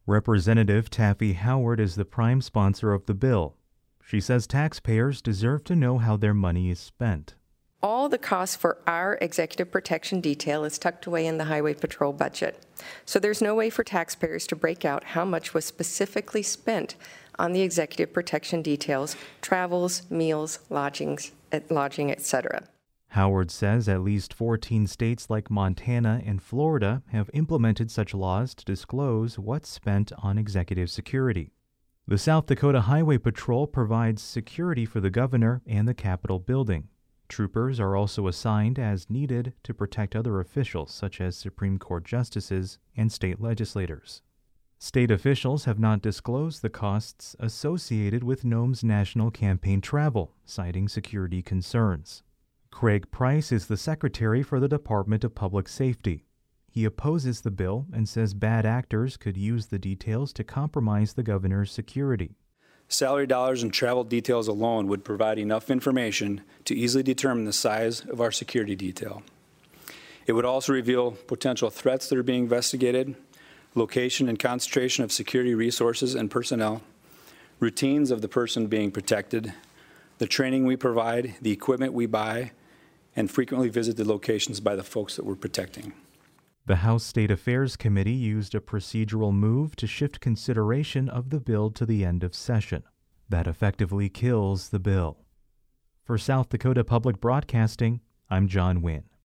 Representative Taffy Howard is the prime sponsor of the bill. She says taxpayers deserve to know how their money is spent. All the costs for our executive protection detail is tucked away in the Highway Patrol budget. So there's no way for taxpayers to break out how much was specifically spent on the executive protection details, travels, meals, lodging, etc. Howard says at least 14 states like Montana and Florida have implemented such laws to disclose what's spent on executive security. The South Dakota Highway Patrol provides security for the governor and the Capitol building. Troopers are also assigned as needed to protect other officials such as Supreme Court justices and state legislators. State officials have not disclosed the costs associated with Nome's national campaign travel, citing security concerns. Craig Price is the secretary for the Department of Public Safety. He opposes the bill and says bad actors could use the details to compromise the governor's security. Salary dollars and travel details alone would provide enough information to easily determine the size of our security detail. It would also reveal potential threats that are being investigated, location and concentration of security resources and personnel, routines of the person being protected, the training we provide, the equipment we buy, and frequently visited locations by the folks that we're protecting. The House State Affairs Committee used a procedural move to shift consideration of the bill to the end of session. That effectively kills the bill. For South Dakota Public Broadcasting, I'm John Wynn.